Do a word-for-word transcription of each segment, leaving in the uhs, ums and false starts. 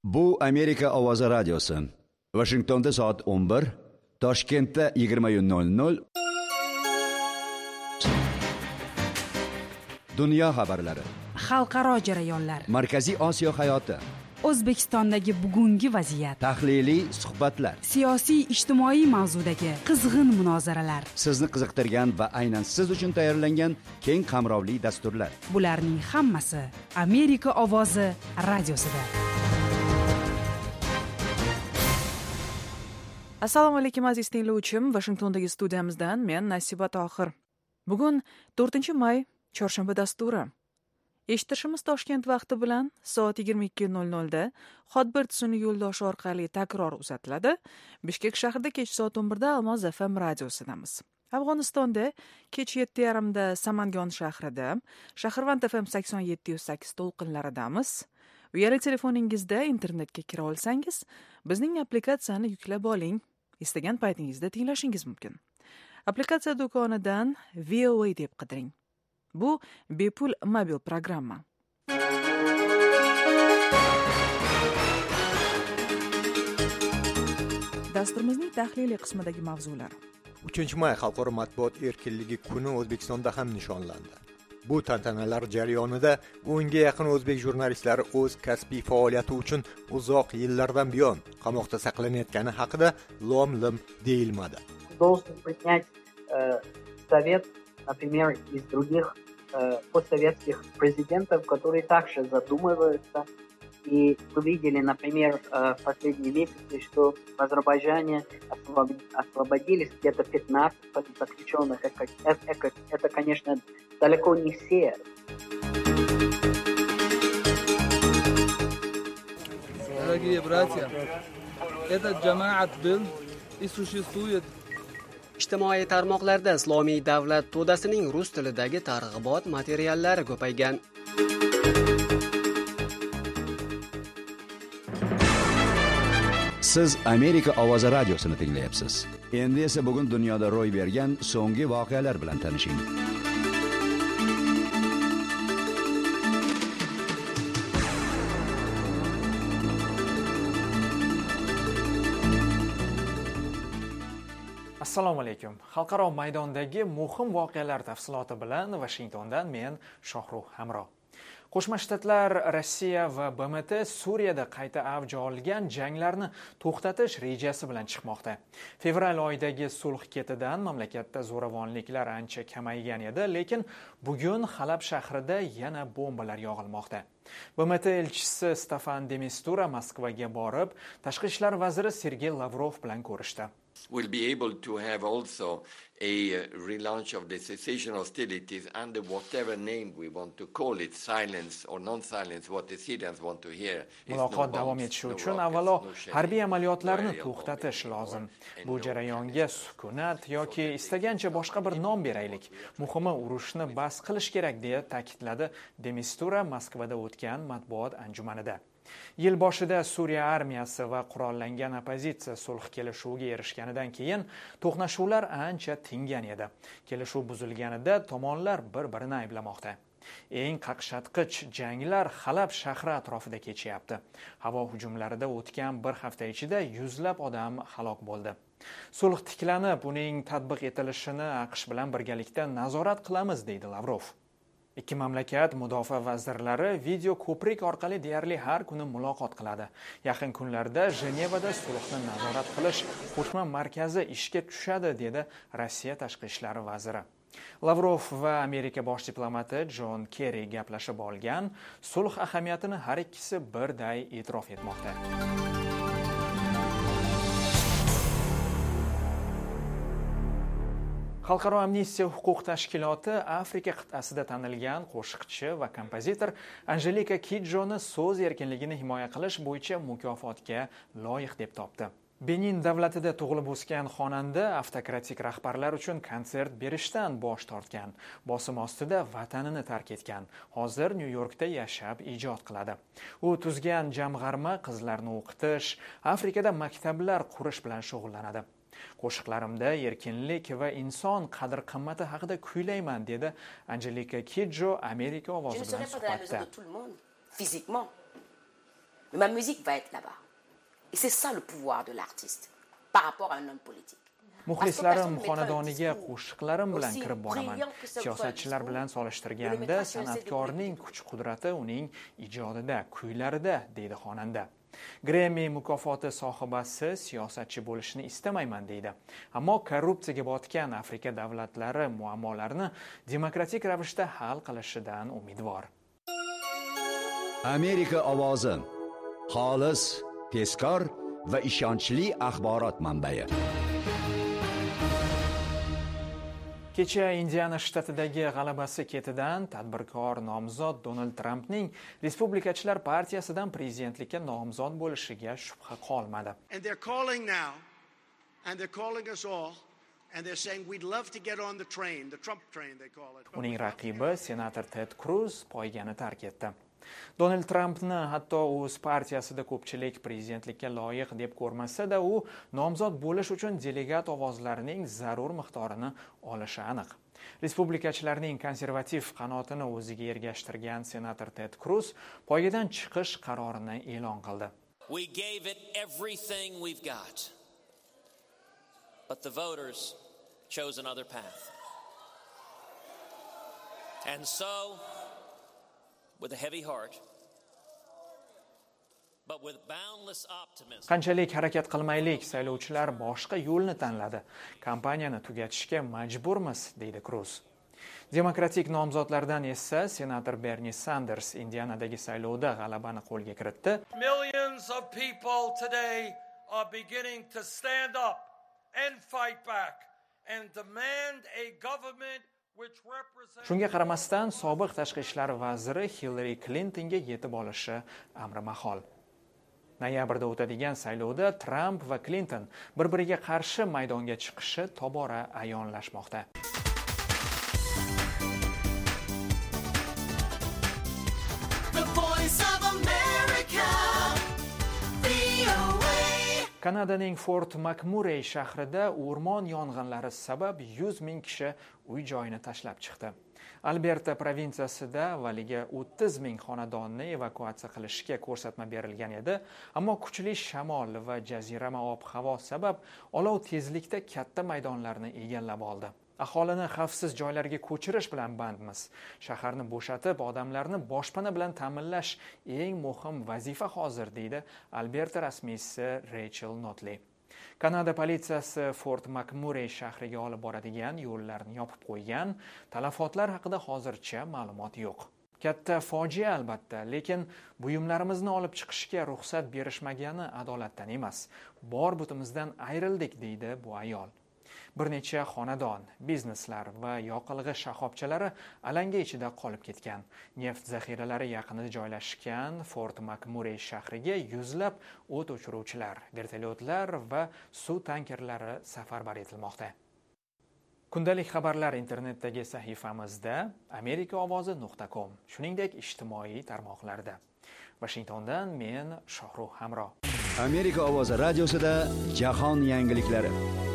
Bu Amerika ovozi radiosi. Washingtonda soat o'n bir, Toshkentda yigirma nol nol. Dunyo xabarlari. Xalqaro jarayonlar. Markaziy Osiyo hayoti. O'zbekistondagi bugungi vaziyat. Tahliliy suhbatlar. Siyosiy ijtimoiy mavzudagi qizg'in munozaralar. Sizni qiziqtirgan va aynan siz uchun tayyorlangan keng qamrovli dasturlar. Bularning hammasi Amerika ovozi radiosida. Assalomu alaykum aziz tinglovchim, Washingtondagi studiyamizdan men Nasiba Tohir. Bugun to'rtinchi may, chorshanba dasturi. Eshitishimiz Toshkent vaqti bilan soat yigirma ikki nol nol da Hotbird sun'iy yo'ldoshi orqali takror uzatiladi. Bishkek shahrida kech soat o'n bir da Almoz F M radiosidamiz. Afg'onistonda kech yetti yarim da Samangon shahrida, Shahrvand F M sakson yetti sakkiz to'lqinlaridamiz. Uyali telefoningizda internetga kira olsangiz, bizning applikatsiyani yuklab oling. Istagan paytingizda tinglashingiz mumkin. Applikatsiya do'konidan V O A deb qidiring. Bu bepul mobil programma. Dasturimizning tahliliy qismidagi mavzular. uchinchi may Xalqaro matbuot erkinligi kuni O'zbekistonda ham nishonlandi. Bu tantanalar jarayonida o'nga yaqin o'zbek jurnalistlari o'z kasbiy faoliyati uchun uzoq yillardan buyon qamoqda saqlanayotgani haqida lom-lim deyilmadi. Должен принять э, совет, например, из других э, постсоветских президентов, которые также задумываются. И вы видели, например, э, в последние месяцы, что в Азербайджане освободились где-то пятнадцать заключенных. Это, это, это, конечно, далеко не все. Дорогие братья, этот джамаат был и существует. Ijtimoiy tarmoqlarda Islomiy davlat to'dasining rus tilidagi targ'ibot materiallari ko'paygan. Siz Amerika ovozi radiosini tinglayapsiz. Endi esa bugun dunyoda ro'y bergan so'nggi voqealar bilan tanishing. Assalomu alaykum. Xalqaro maydondagi muhim voqealar tafsiloti bilan Washingtondan men Shohruh Hamro. Qo'shma Shtatlar, Rossiya va B M T Suriyada qayta avj olgan janglarni to'xtatish rejasi bilan chiqmoqda. Fevral oyidagi sulh ketidan mamlakatda zo'ravonliklar ancha kamaygan edi, lekin bugun Halab shahrida yana bombalar yog'ilmoqda. B M T elchisi Stefan de Mistura Moskvaga borib, tashqi ishlar vaziri Sergey Lavrov bilan ko'rishdi. We'll be able to have also a relaunch of the cessation hostilities under whatever name we want to call it, silence or non-silence, what the Syrians want to hear. Muloqot davom etishi uchun avvalo harbiy amaliyotlarni to'xtatish lozim. Bu jarayonga sukunat yoki istagancha boshqa bir nom beraylik. Muhimi urushni bas qilish kerak deya ta'kidladi de Mistura Moskvada o'tgan matbuot anjumanida. Yil boshida Suriya armiyasi va qurollangan opozitsiya sulh kelishuviga erishganidan keyin to'qnashuvlar ancha tingan edi. Kelishuv buzilganida tomonlar bir-birini ayblamoqda. Eng qaqshatqich janglar Halab shahri atrofida kechyapti. Havo hujumlarida o'tgan bir hafta ichida yuzlab odam halok bo'ldi. Sulh tiklanib, uning tatbiq etilishini AQSh bilan birgalikda nazorat qilamiz, deydi Lavrov. Ikki mamlakat mudofaa vazirlari video ko'prik orqali deyarli har kuni muloqot qiladi. Yaqin kunlarda Jenevada sulhni nazorat qilish qo'shma markazi ishga tushadi, dedi Rossiya tashqi ishlar vaziri. Lavrov va Amerika bosh diplomati John Kerry gaplashib olgan, sulh ahamiyatini har ikkisi birday e'tirof etmoqda. Xalqaro amnistiya huquq tashkiloti Afrika qit'asida tanilgan qo'shiqchi va kompozitor Angelika Kidjoni so'z erkinligini himoya qilish bo'yicha mukofotga loyiq deb topdi. Benin davlatida tug'ilib o'sgan xonanda avtokratik rahbarlar uchun konsert berishdan bosh tortgan. Bosim ostida vatanini tark etgan. Hozir Nyu-Yorkda yashab ijod qiladi. U tuzgan jamg'arma qizlarni o'qitish, Afrikada maktablar qurish bilan shug'ullanadi. Qo'shiqlarimda erkinlik va inson qadr-qimmati haqida kuylayman, dedi Angelika Kidjo Amerika ovozi bilan suhbatda. Mais ma musique va être là-bas. Et c'est ça le pouvoir de l'artiste par rapport à un homme politique. Muxlislarim xonadoniga qo'shiqlarim bilan kirib boraman. Siyosatchilar bilan solishtirganda san'atkorning kuch-qudrati uning ijodida, kuylarida, deydi xonanda. Grammy mukofoti sohibasi siyosatchi bo'lishni istamayman deydi. Ammo korrupsiyaga botgan Afrika davlatlari muammolarni demokratik ravishda hal qilishidan umidvor. Amerika ovozi xolis, tezkor va ishonchli axborot manbai. Kecha Indiana shtatidagi g'alabasi ketidan tadbirkor nomzod Donald Trampning Respublikachilar partiyasidan prezidentlikka nomzod bo'lishiga shubha qolmadi. And they're calling now and they're calling us all and they're saying we'd love to get on the train, the Trump train they call it. Uning raqibi senator Ted Cruz poygani tark etdi. Donald Trampni hatto o'z partiyasida ko'pchilik prezidentlikka loyiq deb ko'rmasa-da, u nomzod bo'lish uchun delegat ovozlarining zarur miqdorini olishi aniq. Respublikachilarning konservativ qanotini o'ziga ergashtirgan senator Ted Cruz poygadan chiqish qarorini e'lon qildi. We gave it everything we've got. But the voters chose another path. And so with a heavy heart, but with boundless optimism. Qanchalik harakat qilmaylik, saylovchilar boshqa yo'lni tanladi. Kampaniyani tugatishga majburmiz, deydi Cruz. Demokratik nomzodlardan esa senator Bernie Sanders Indianadagi saylovda g'alabani qo'lga kiritdi. Millions of people today are beginning to stand up and fight back and demand a government Shunga qaramasdan sobiq tashqi ishlar vaziri Hillary Clintonga yetib olishi amri mahol. Noyabrda o'tadigan saylovda Trump va Clinton bir-biriga qarshi maydonga chiqishi tobora ayonlashmoqda. Kanadaning Fort McMurray shahrida o'rmon yong'inlari sabab yuz ming kishi uy joyini tashlab chiqdi. Alberta provinsiyasida avvaliga o'ttiz ming xonadonni evakuatsiya qilishga ko'rsatma berilgan edi, ammo kuchli shamol va jazirama ob-havo sabab olov tezlikda katta maydonlarni egallab oldi. Aholini xavfsiz joylarga ko'chirish bilan bandmiz. Shaharni bo'shatib, odamlarni boshpana bilan ta'minlash eng muhim vazifa hozir, deydi Alberta rasmiysi Rachel Notley. Kanada politsiyasi Fort McMurray shahriga olib boradigan yo'llarni yopib qo'ygan, talafotlar haqida hozircha ma'lumot yo'q. Katta fojia albatta, lekin buyumlarimizni olib chiqishga ruxsat berishmagani adolatdan emas. Bor butimizdan ayrildik, deydi bu ayol. Bir necha xonadon, bizneslar va yoqilg'i shoxobchalari alanga ichida qolib ketgan. Neft zaxiralari yaqinida joylashgan Fort McMurray shahriga yuzlab o't o'chiruvchilar, vertolyotlar va suv tankerlari safarbar etilmoqda. Kundalik xabarlar internetdagi sahifamizda amerika ovozi nuqta com, shuningdek ijtimoiy tarmoqlarda. Washingtondan men Shohruh Hamro. Amerika ovozi radiosida jahon yangiliklari.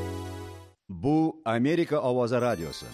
Bu Amerika ovozi radiosi.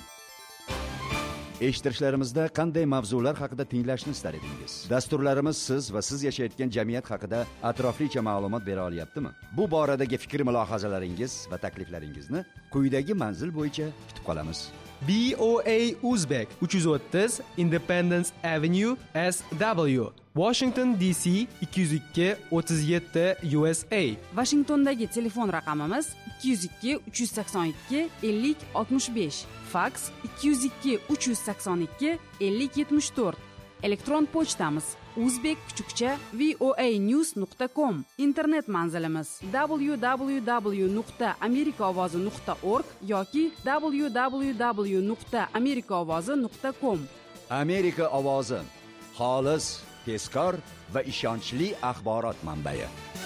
Eshittirishlarimizda qanday mavzular haqida tinglashni istar edingiz? Dasturlarimiz siz va siz yashayotgan jamiyat haqida atroflicha ma'lumot bera olyaptimi? Bu boradagi fikr-mulohazalaringiz va takliflaringizni quyidagi manzil bo'yicha kutib qolamiz. B O A Uzbek uch yuz o'ttiz Independence Avenue S W Washington D C ikki yuz ikki o'ttiz yetti U S A. Washingtondagi telefon raqamimiz ikki yuz ikki uch yuz sakson ikki ellik oltmish besh. Fax ikki yuz ikki uch yuz sakson ikki ellik yetmish to'rt. Elektron pochtamiz uzbek kuchukcha voanews nuqta com. Internet manzilimiz w w w nuqta amerika ovozi nuqta org yoki w w w nuqta amerika ovozi nuqta com. Amerika ovozi xolis, tezkor va ishonchli axborot manbai.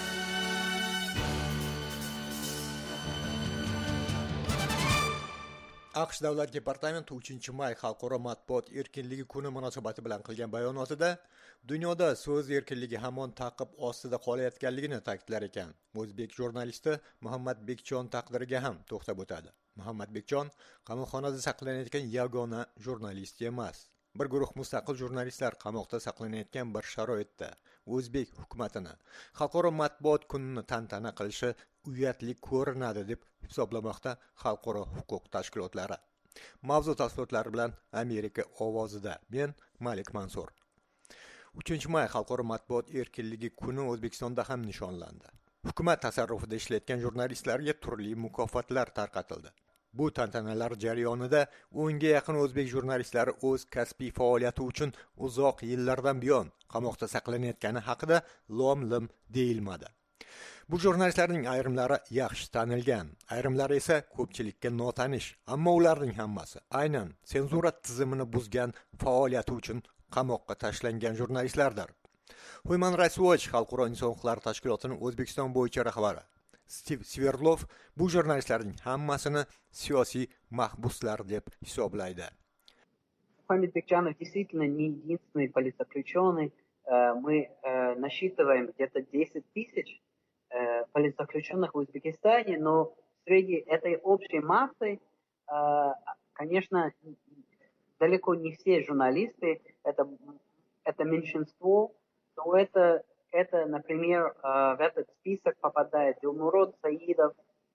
AQSh Davlat departamenti uchinchi may xalqaro matbuot erkinligi kuni munosabati bilan qilgan bayonotida dunyoda so'z erkinligi hamon ta'qib ostida qolayotganligini ta'kidlar ekan. O'zbek jurnalisti Muhammad Bekjon taqdiriga ham to'xtab o'tadi. Muhammad Bekjon qamoqxonada saqlanayotgan yagona jurnalist emas. Bir guruh mustaqil jurnalistlar qamoqda saqlanayotgan bir sharoitda o'zbek hukumatini xalqaro matbuot kunini tantana qilishi uyatli ko'rinadi deb hisoblamoqda xalqaro huquq tashkilotlari. Mavzu tafsilotlari bilan Amerika ovozida men Malik Mansur. uchinchi may xalqaro matbuot erkinligi kuni O'zbekistonda ham nishonlandi. Hukumat tasarrufida ishlayotgan jurnalistlarga turli mukofotlar tarqatildi. Bu tantanalar jarayonida o'nga yaqin o'zbek jurnalistlari o'z kasbiy faoliyati uchun uzoq yillardan buyon qamoqda saqlanayotgani haqida lom-lim deyilmadi. Bu jurnalistlarning ayrimlari yaxshi tanilgan, ayrimlari esa ko'pchilikka notanish, ammo ularning hammasi aynan senzura tizimini buzgan faoliyati uchun qamoqqa tashlangan jurnalistlardir. Human Rights Watch xalqaro inson huquqlari tashkilotining O'zbekiston bo'yicha rahbari Steve Sverdlov bu jurnalistlarning hammasini siyosiy mahbuslar deb hisoblaydi. Хамид Бекчанов действительно не единственный политзаключенный. Мы насчитываем где-то десять тысяч политзаключенных в Узбекистане, но среди этой общей массы, конечно, далеко не все журналисты, это, это меньшинство, но это Это, например, в этот список попадает Дилмурод Саидов,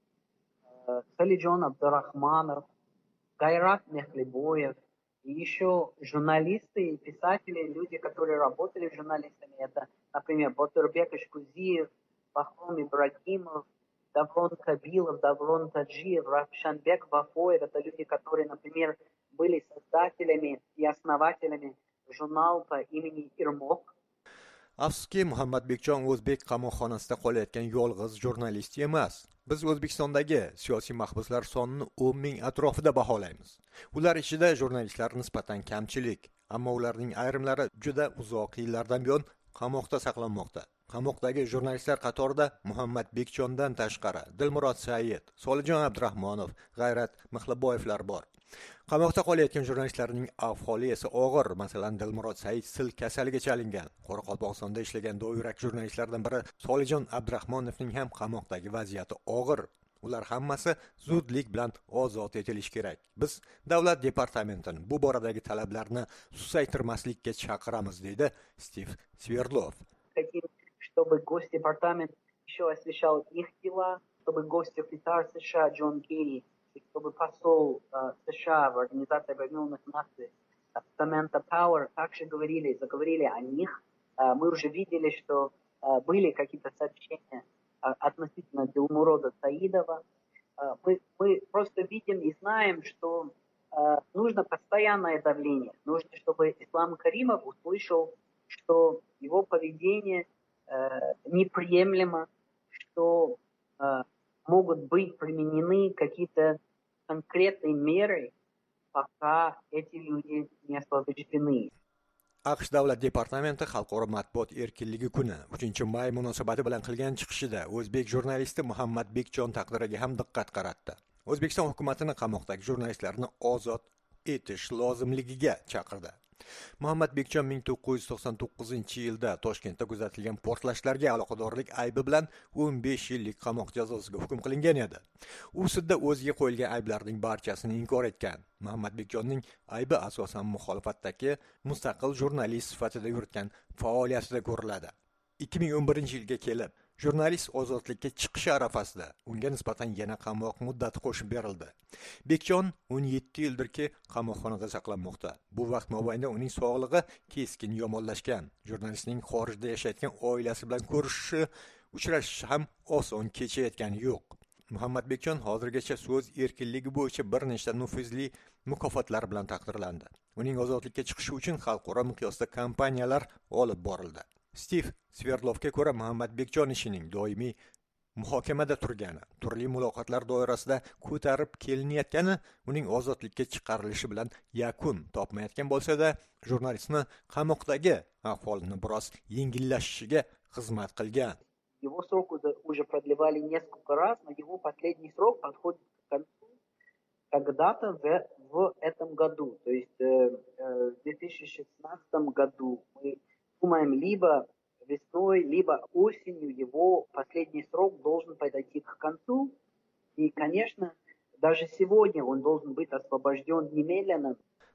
Салиджон Абдурахманов, Гайрат Мехлебоев, и еще журналисты и писатели, люди, которые работали журналистами. Это, например, Батырбек Ишкузиев, Бахром Ибрагимов, Даврон Кабилов, Даврон Таджиев, Равшанбек Вафоев. Это люди, которые, например, были создателями и основателями журнала по имени Ирмок. Afsuski, Muhammad Bekjon o'zbek qamoqxonasida qolayotgan yolg'iz jurnalist emas. Biz O'zbekistondagi siyosiy mahbuslar sonini o'n ming atrofida baholaymiz. Ular ichida jurnalistlar nisbatan kamchilik, ammo ularning ayrimlari juda uzoq yillardan buyon qamoqda saqlanmoqda. Qamoqdagi jurnalistlar qatorida Muhammad Bekjondan tashqari Dilmurod Said, Solijon Abdurahmonov, G'ayrat Mixliboyevlar bor. Qamoqda qolayotgan jurnalistlarning ahvoli esa og'ir. Masalan, Dilmurod Said sil kasaliga chalingan. Qoraqalpog'istonda ishlagan do'yrak jurnalistlardan biri Solijon Abdurahmonovning ham qamoqdagi vaziyati og'ir. Ular hammasi zudlik bilan ozod etilishi kerak. Biz davlat departamentining bu boradagi talablarni susaytirmaslikka chaqiramiz, dedi Steve Sverdlov. Чтобы Госдепартамент еще освещал их дела, чтобы госсекретарь США Джон Керри, чтобы посол uh, США в Организации Объединенных Наций Саманта Пауэр также говорили, заговорили о них. Uh, мы уже видели, что uh, были какие-то сообщения uh, относительно Дилмурода Саидова. Uh, мы, мы просто видим и знаем, что uh, нужно постоянное давление. Нужно, чтобы Ислам Каримов услышал, что его поведение uh, неприемлемо, что uh, могут быть применены какие-то конкретные меры, пока эти люди не освобождены. AQSh Davlat departamenti xalqaro matbuot erkinligi kuni uchinchi may munosabati bilan qilgan chiqishida o'zbek jurnalisti Muhammad Bekjon taqdiriga ham diqqat qaratdi. O'zbekiston hukumatini qamoqdagi jurnalistlarni ozod etish lozimligiga chaqirdi. Muhammad Bekjon ming to'qqiz yuz to'qson to'qqizinchi yilda Toshkentda kuzatilgan portlashlarga aloqadorlik aybi bilan o'n besh yillik qamoq jazosiga hukm qilingan edi. U sudda o'ziga qo'yilgan ayblarning barchasini inkor etgan. Muhammad Bekjonning aybi asosan muxolifatdagi mustaqil jurnalist sifatida yuritgan faoliyatida ko'riladi. ikki ming o'n birinchi yilga kelib, jurnalist ozodlikka chiqishi arafasida unga nisbatan yana qamoq muddati qo'shib berildi. Bekjon o'n yetti yildirki qamoqxonada saqlanmoqda. Bu vaqt mobaynida uning sog'lig'i keskin yomonlashgan. Jurnalistning xorijda yashayotgan oilasi bilan ko'rishishi, uchrashishi ham oson kechayotgani yo'q. Muhammad Bekjon hozirgacha so'z erkinligi bo'yicha bir nechta nufuzli mukofotlar bilan taqdirlandi. Uning ozodlikka chiqishi uchun xalqaro miqyosda kampaniyalar olib borildi. Steve Sverdlovga ko'ra, Muhammad Bekjon ishining doimiy muhokamada turgani, turli muloqotlar doirasida ko'tarib kelinayotgani uning ozodlikka chiqarilishi bilan yakun topmayotgan bo'lsa-da, jurnalistni qamoqdagi ahvolini biroz yengillashishiga xizmat qilgan. Его срок уже продлевали несколько раз, но его последний срок подходит к концу когда-то в, в этом году. То есть э, в две тысячи шестнадцатом году мы думаем, либо весной, либо осенью его последний срок должен подойти к концу. И, конечно, даже сегодня он должен быть освобожден немедленно.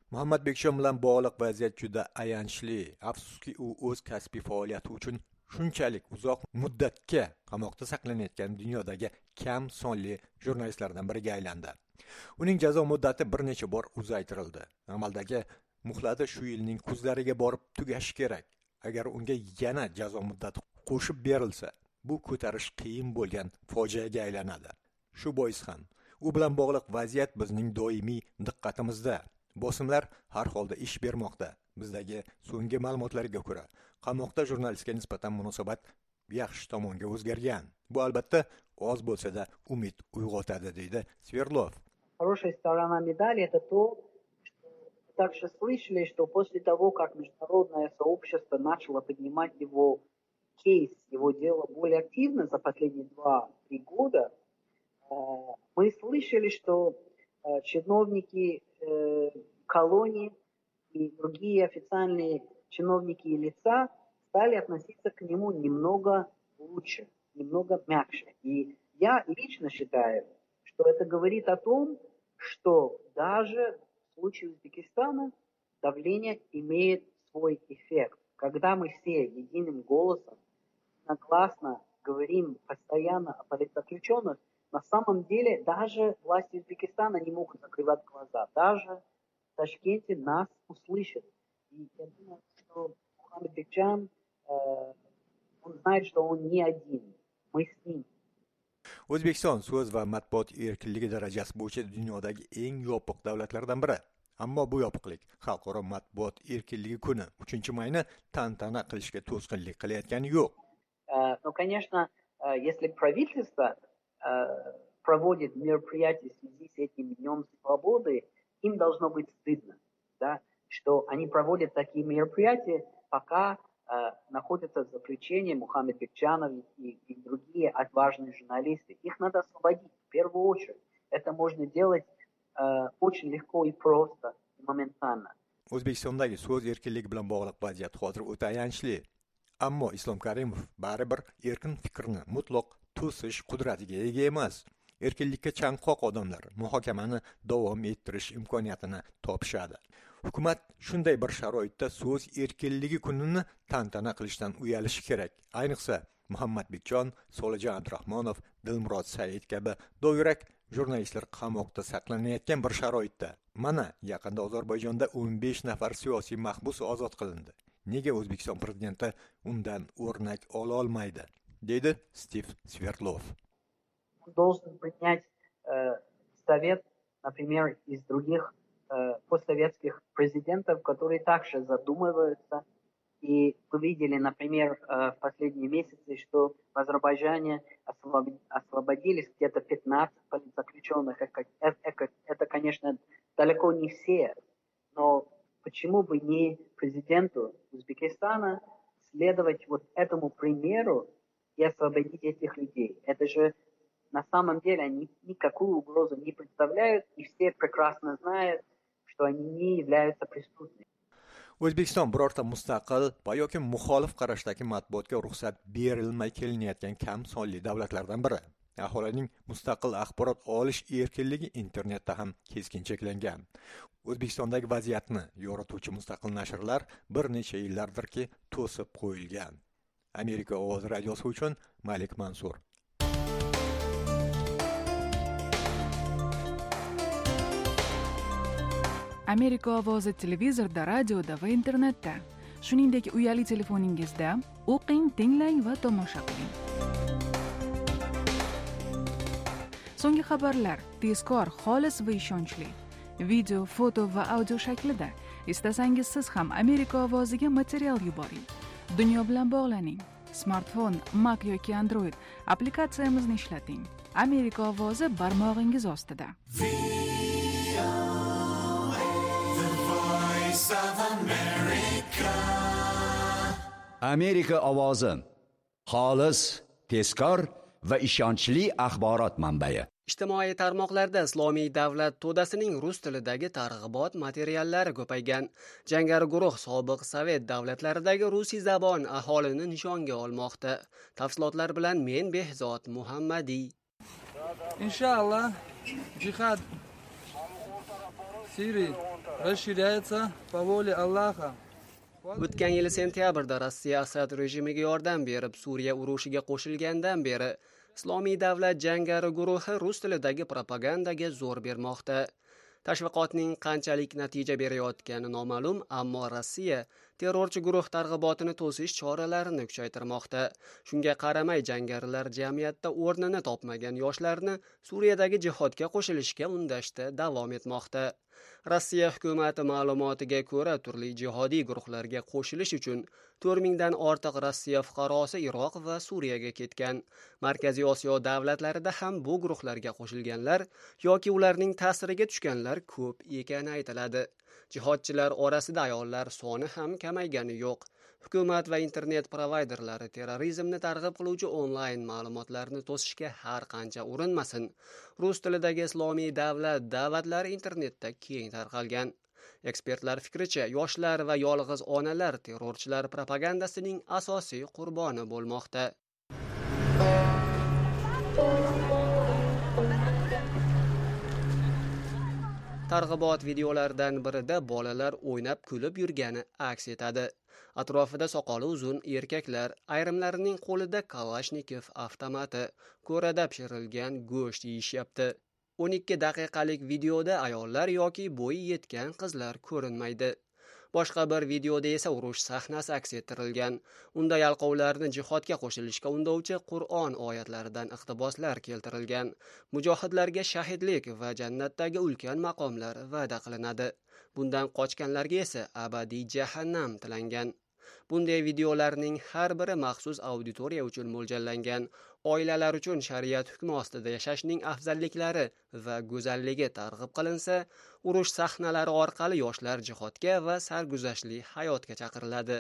muhammadbekjon bilan bog'liq vaziyat juda ayanchli. Afsuski, u o'z kasbiy faoliyati uchun shunchalik uzoq muddatga qamoqda saqlanayotgan dunyodagi kam sonli jurnalistlardan biriga aylandi. Uning jazo muddati bir necha bor uzaytirildi. Amaldagi muhlati shu yilning kuzlariga borib tugashi kerak. Agar unga yana jazo muddati qo'shib berilsa, bu ko'tarish qiyin bo'lgan fojiaga aylanadi. Shu bois ham u bilan bog'liq vaziyat bizning doimiy diqqatimizda. Bosimlar har holda ish bermoqda. Bizdagi so'nggi ma'lumotlarga ko'ra, qamoqda jurnalistga nisbatan munosabat yaxshi tomonga o'zgargan. Bu albatta oz bo'lsa-da umid uyg'otadi, deydi Sverdlov. Хорошая сторона медали — это то, что также слышали, что после того, как международное сообщество начало поднимать его кейс, его дело более активно за последние два-три года, мы слышали, что чиновники колонии и другие официальные чиновники и лица стали относиться к нему немного лучше, немного мягче. И я лично считаю, что это говорит о том, что даже в случае Узбекистана давление имеет свой эффект. Когда мы все единым голосом, согласно говорим постоянно о политзаключенных, на самом деле даже власти Узбекистана не могут закрывать глаза. Даже в Ташкенте нас услышат. И я думаю, что Мухаммадбекджан, э, он знает, что он не один. Мы с ним. O'zbekiston so'z va matbuot erkinligi darajasi bo'yicha dunyodagi eng yopiq davlatlardan biri. Ammo bu yopiqlik xalqaro matbuot erkinligi kuni uchinchi mayni tantana qilishga to'sqinlik qilayotgani yo'q. Но, конечно, если правительство проводит мероприятия в связи с этим Днем Свободы, им должно быть стыдно, да, что они проводят такие мероприятия, пока э, находятся в заключении Мухаммадбекджанов и, и другие отважные журналисты. Их надо освободить в первую очередь. Это можно делать э, очень легко и просто, и моментально. O'zbekistondagi so'z erkinligi bilan bog'liq vaziyat hozir o'ta ayanchli. Ammo Islom Karimov baribir erkin fikrni mutlaq to'sish qudratiga ega emas. Erkinlikka chanqoq odamlar muhokamani davom ettirish imkoniyatini topishadi. Hukumat shunday bir sharoitda so'z erkinligi kunini tantana qilishdan uyalishi kerak. Ayniqsa Muhammadbekjon, Solijon Abdurahmonov, Dilmurod Said kabi do'yrak jurnalistlar qamoqda saqlanayotgan bir sharoitda. Mana yaqinda Ozarbayjonda o'n besh nafar siyosiy mahbus ozod qilindi. Nega O'zbekiston prezidenti undan o'rnak ola olmaydi? Deydi Stiv Sverdlov. Должен принять э, совет, например, из других э, постсоветских президентов, которые также задумываются. И мы видели, например, э, в последние месяцы, что в Азербайджане освобод... освободились где-то пятнадцать политзаключенных. Это, это, это, конечно, далеко не все, но почему бы не президенту Узбекистана следовать вот этому примеру и освободить этих людей? Это же на самом деле они никакую угрозу не представляют, и все прекрасно знают, что они не являются преступными. O'zbekiston birorta mustaqil va yoki muxolif qarashdagi matbuotga ruxsat berilmay kelinayotgan kam sonli davlatlardan biri. Aholining mustaqil axborot olish erkinligi internetda ham keskin cheklangan. O'zbekistondagi vaziyatni yorituvchi mustaqil nashrlar bir necha yillardirki to'sib qo'yilgan. Amerika ovozi radiosi uchun Malik Mansur. Amerika ovozi televizorda, radioda va internetda, shuningdek uyali telefoningizda o'qing, tinglang va tomosha qiling. So'nggi xabarlar tezkor, xolis va ishonchli. Video, foto va audio shaklida. Istasangiz siz ham Amerika ovoziga material yuboring. Dunyo bilan bog'laning. Smartfon, Mac yoki Android applikatsiyamizni ishlating. Amerika ovozi barmog'ingiz ostida. Amerika ovozi xolis, tezkor va ishonchli axborot manbai. Ijtimoiy tarmoqlarda Islomiy davlat to'dasining rus tilidagi targ'ibot materiallari ko'paygan. Jangari guruh sobiq Sovet davlatlaridagi rusiy zabon aholini nishonga olmoqda. Tafsilotlar bilan men Behzod Muhammadiy. Inshaalloh jihad Siriy расширяется по воле Alloha. O'tgan yil sentyabrda Rossiya Asad rejimiga yordam berib, Suriya urushiga qo'shilgandan beri Islomiy davlat jangari guruhi rus tilidagi propagandaga zo'r bermoqda. Tashviqotning qanchalik natija berayotgani noma'lum, ammo Rossiya terrorchi guruh targ'ibotini to'sish choralarini kuchaytirmoqda. Shunga qaramay, jangarilar jamiyatda o'rnini topmagan yoshlarni Suriyadagi jihodga qo'shilishga undashda davom etmoqda. Rossiya hukumati ma'lumotiga ko'ra, turli jihodiy guruhlarga qo'shilish uchun to'rt mingdan ortiq Rossiya fuqarosi Iroq va Suriyaga ketgan. Markaziy Osiyo davlatlarida ham bu guruhlarga qo'shilganlar yoki ularning ta'siriga tushganlar ko'p ekani aytiladi. Jihodchilar orasida ayollar soni ham kamaygani yo'q. Hukumat va internet provayderlari terrorizmni targ'ib qiluvchi onlayn ma'lumotlarni to'sishga har qancha urinmasin, rus tilidagi Islomiy davlat da'vatlari internetda keng tarqalgan. Ekspertlar fikricha, yoshlar va yolg'iz onalar terrorchilar propagandasining asosiy qurboni bo'lmoqda. Targ'ibot videolaridan birida bolalar o'ynab kulib yurgani aks etadi. Atrofida soqoli uzun erkaklar, ayrimlarining qo'lida Kalashnikov avtomati, ko'rada pishirilgan go'sht yeyishyapti. o'n ikki daqiqalik videoda ayollar yoki bo'yi yetgan qizlar ko'rinmaydi. Boshqa bir videoda esa urush sahnasi aks ettirilgan. Unda yalqovlarni jihodga qo'shilishga undovchi Qur'on oyatlaridan iqtiboslar keltirilgan. Mujohidlarga shahidlik va jannatdagi ulkan maqomlar va'da qilinadi. Bundan qochganlarga esa abadiy jahannam tilangan. Bunday videolarning har biri maxsus auditoriya uchun mo'ljallangan. Oilalar uchun shariat hukmi ostida yashashning afzalliklari va go'zalligi targ'ib qilinsa, urush sahnalari orqali yoshlar jihodga va sarguzashtli hayotga chaqiriladi.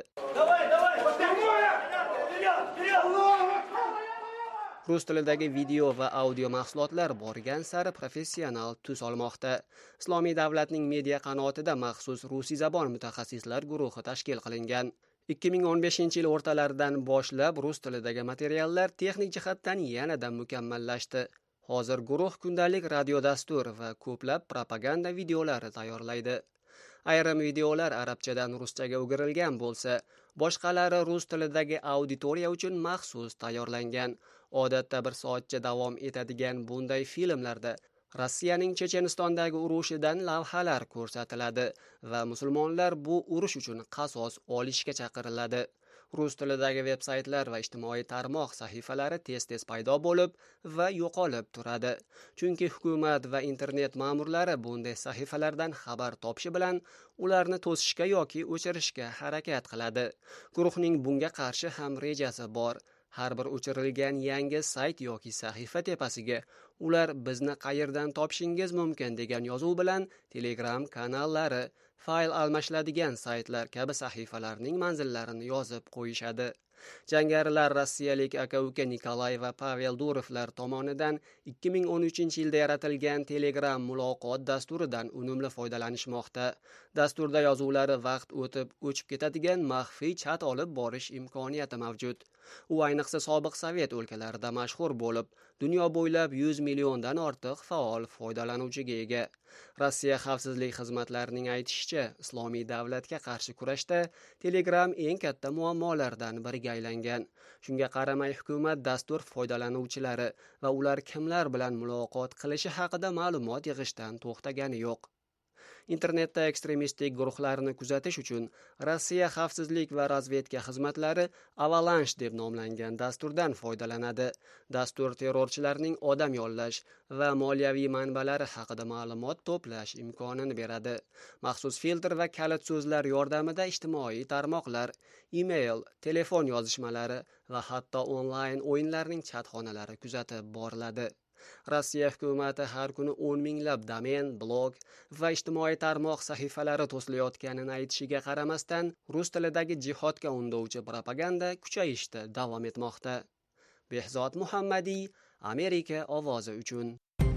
Rus tilidagi video va audio mahsulotlar borgan sari professional tus olmoqda. Islomiy davlatning media qanotida maxsus rusiy zabon mutaxassislar guruhi tashkil qilingan. ikki ming o'n beshinchi yil o'rtalaridan boshlab rus tilidagi materiallar texnik jihatdan yanada mukammallashdi. Hozir guruh kundalik radio dastur va ko'plab propaganda videolari tayyorlaydi. Ayrim videolar arabchadan ruschaga o'girilgan bo'lsa, boshqalari rus tilidagi auditoriya uchun maxsus tayyorlangan. Odatda bir soatcha davom etadigan bunday filmlarda Rossiyaning Chechenistondagi urushidan lavhalar ko'rsatiladi va musulmonlar bu urush uchun qasos olishga chaqiriladi. Rus tilidagi veb-saytlar va ijtimoiy tarmoq sahifalari tez-tez paydo bo'lib va yo'qolib turadi. Chunki hukumat va internet ma'murlari bunday sahifalardan xabar topishi bilan ularni to'sishga yoki o'chirishga harakat qiladi. Guruhning bunga qarshi ham rejasi bor. Har bir o'chirilgan yangi sayt yoki sahifa tepasiga ular bizni qayerdan topishingiz mumkin degan yozuv bilan Telegram kanallari, fayl almashiladigan saytlar kabi sahifalarning manzillarini yozib qo'yishadi. Jangarilar rossiyalik aka-uka Nikolay va Pavel Durovlar tomonidan ikki ming o'n uchinchi yilda yaratilgan Telegram muloqot dasturidan unumli foydalanishmoqda. Dasturda yozuvlari vaqt o'tib o'chib ketadigan maxfiy chat olib borish imkoniyati mavjud. U ayniqsa sobiq Sovet o'lkalarida mashhur bo'lib, dunyo bo'ylab yuz milliondan ortiq faol foydalanuvchiga ega. Rossiya xavfsizlik xizmatlarining aytishicha, Islomiy davlatga qarshi kurashda Telegram eng katta muammolardan biriga aylangan. Shunga qaramay, hukumat dastur foydalanuvchilari va ular kimlar bilan muloqot qilishi haqida ma'lumot yig'ishdan to'xtagani yo'q. Internetda ekstremistik guruhlarni kuzatish uchun Rossiya xavfsizlik va razvedka xizmatlari Avalanche deb nomlangan dasturdan foydalanadi. Dastur terrorchilarning odam yollash va moliyaviy manbalari haqida ma'lumot to'plash imkonini beradi. Maxsus filtr va kalit so'zlar yordamida ijtimoiy tarmoqlar, email, telefon yozishmalari va hatto onlayn o'yinlarning chatxonalari kuzatib boriladi. Rossiya hukumati har kuni o'n minglab domen, blog va ijtimoiy tarmoq sahifalari to'silayotganini aytishiga qaramasdan, rus tilidagi jihodga undovchi propaganda kuchayishda davom etmoqda. Behzod Muhammadiy, Amerika ovozi uchun.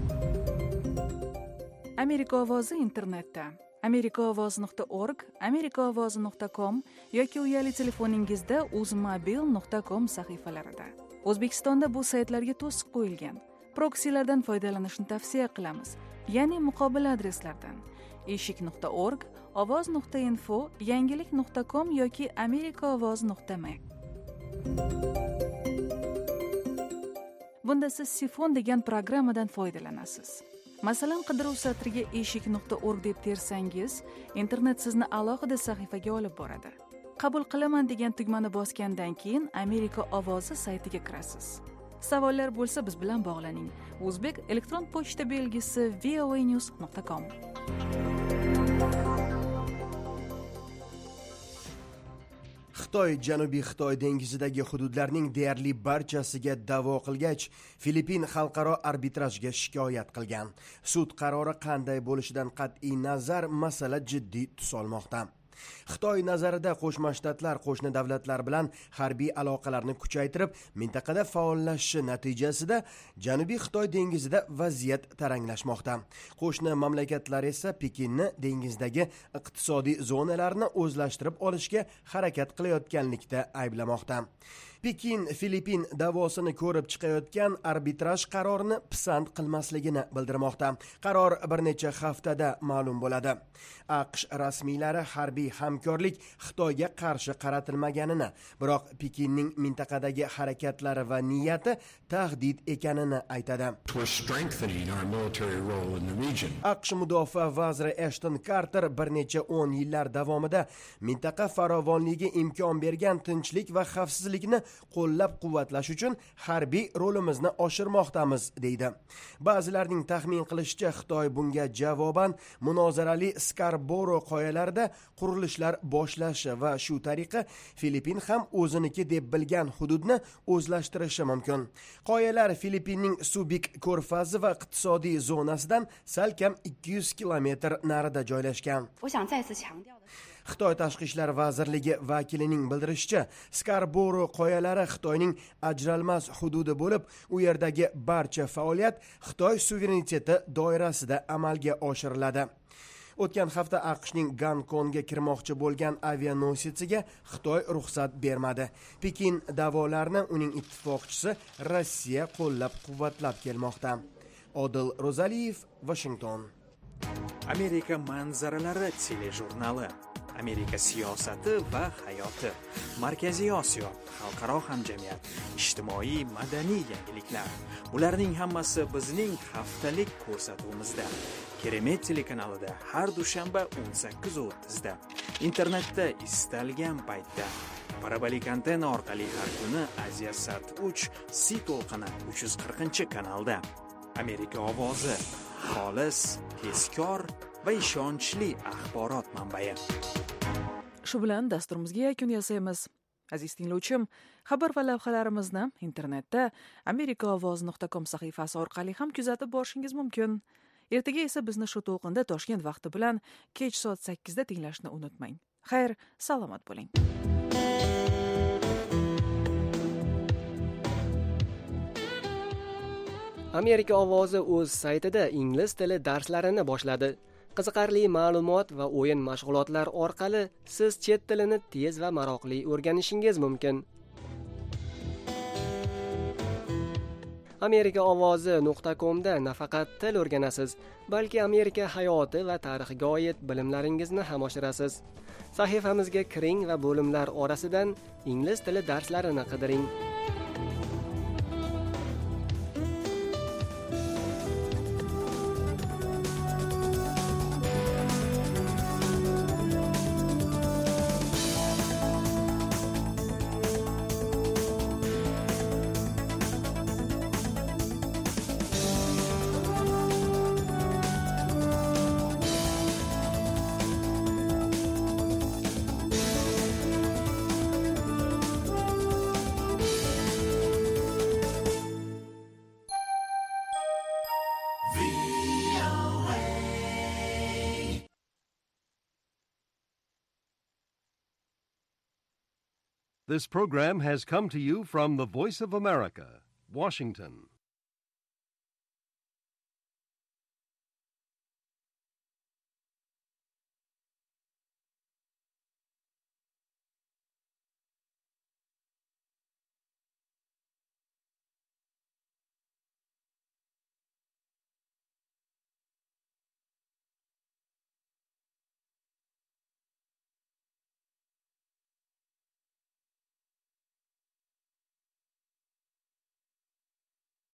Amerika ovozi internetda amerika ovozi nuqta org, amerika ovozi nuqta com yoki uyali telefoningizda uzmobil nuqta com sahifalarida. O'zbekistonda bu saytlarga to'siq qo'yilgan. Proksilardan foydalanishni tavsiya qilamiz, ya'ni muqobil adreslardan. eshik nuqta org, ovoz nuqta info, yangilik nuqta com yoki amerikaovoz nuqta m. Bunda siz Sifon degan programmadan foydalanasiz. Masalan, qidiruv satriga eshik nuqta org deb tersangiz, internet sizni alohida sahifaga olib boradi. Qabul qilaman degan tugmani bosgandan keyin Amerika ovozi saytiga kirasiz. Savollar bo'lsa biz bilan bog'laning. O'zbek elektron pochta belgisi voanews nuqta com. Xitoy Janubiy Xitoy dengizidagi hududlarning deyarli barchasiga da'vo qilgach, Filippin xalqaro arbitrajga shikoyat qilgan. Sud qarori qanday bo'lishidan qat'iy nazar masala jiddiy tus olmoqda. Xitoy nazarida Qo'shma Shtatlar qo'shni davlatlar bilan harbiy aloqalarni kuchaytirib, mintaqada faollashishi natijasida Janubiy Xitoy dengizida vaziyat taranglashmoqda. Qo'shni mamlakatlar esa Pekinni dengizdagi iqtisodiy zonalarni o'zlashtirib olishga harakat qilayotganlikda ayblamoqda. Pekin Filippin davosini ko'rib chiqayotgan arbitraj qarorini pisand qilmasligini bildirmoqda. Qaror bir necha haftada ma'lum bo'ladi. AQSh rasmiylari harbiy hamkorlik Xitoyga qarshi qaratilmaganini, biroq Pekinning mintaqadagi harakatlari va niyati tahdid ekanini aytadi. AQSh mudofaa vaziri Ashton Carter bir necha o'n yillar davomida mintaqa farovonligiga imkon bergan tinchlik va xavfsizlikni qo'llab-quvvatlash uchun harbiy rolimizni oshirmoqdamiz, deydi. Ba'zilarning taxmin qilishicha, Xitoy bunga javoban munozarali Scarborough qoyalarida qurilishlar boshlashi va shu tariqa Filippin ham o'ziniki deb bilgan hududni o'zlashtirishi mumkin. Qoyalar Filippinning Subik ko'rfazi va iqtisodiy zonasidan salkam ikki yuz kilometr narida joylashgan. Xitoy Tashqi ishlar vazirligi vakilining bildirishicha, Scarborough qoyalari Xitoyning ajralmas hududi bo'lib, u yerdagi barcha faoliyat Xitoy suvereniteti doirasida amalga oshiriladi. O'tgan hafta AQShning Gonkongga kirmoqchi bo'lgan avianosetiga Xitoy ruxsat bermadi. Pekin da'volarni uning ittifoqchisi Rossiya qo'llab-quvvatlab kelmoqda. Odil Rozaliyev, Washington. Amerika manzaralari telejurnali. Amerika siyosati va hayoti. Markaziy Osiyo, xalqaro hamjamiyat, ijtimoiy madaniy yangiliklar. Bularning hammasi bizning haftalik ko'rsatuvimizda. Keremet telekanalida har dushanba o'n sakkiz o'ttiz da. Internetda istalgan paytda. Parabolik antenna orqali har kuni Aziya Sat uch C to'lqini uch yuz qirqinchi kanalda. Amerika ovozi, xolis, tezkor va ishonchli axborot manbai. Shu bilan dasturimizga yakun yasaymiz. Aziz tinglovchim, xabar va lavhalarimizni internetda amerikaovoz nuqta com sahifasi orqali ham kuzatib borishingiz mumkin. Ertaga esa bizni shu to'lqinda Toshkent vaqti bilan kech soat sakkizda tinglashni unutmang. Xayr, salomat bo'ling. Amerika ovozi o'z saytida ingliz tili darslarini boshladi. Qiziqarli ma'lumot va o'yin mashg'ulotlar orqali siz chet tilini tez va maroqli o'rganishingiz mumkin. amerika ovozi nuqta com da nafaqat til o'rganasiz, balki Amerika hayoti va tarixiga oid bilimlaringizni ham oshirasiz. Sahifamizga kiring va bo'limlar orasidan ingliz tili darslarini qidiring. This program has come to you from the Voice of America, Washington.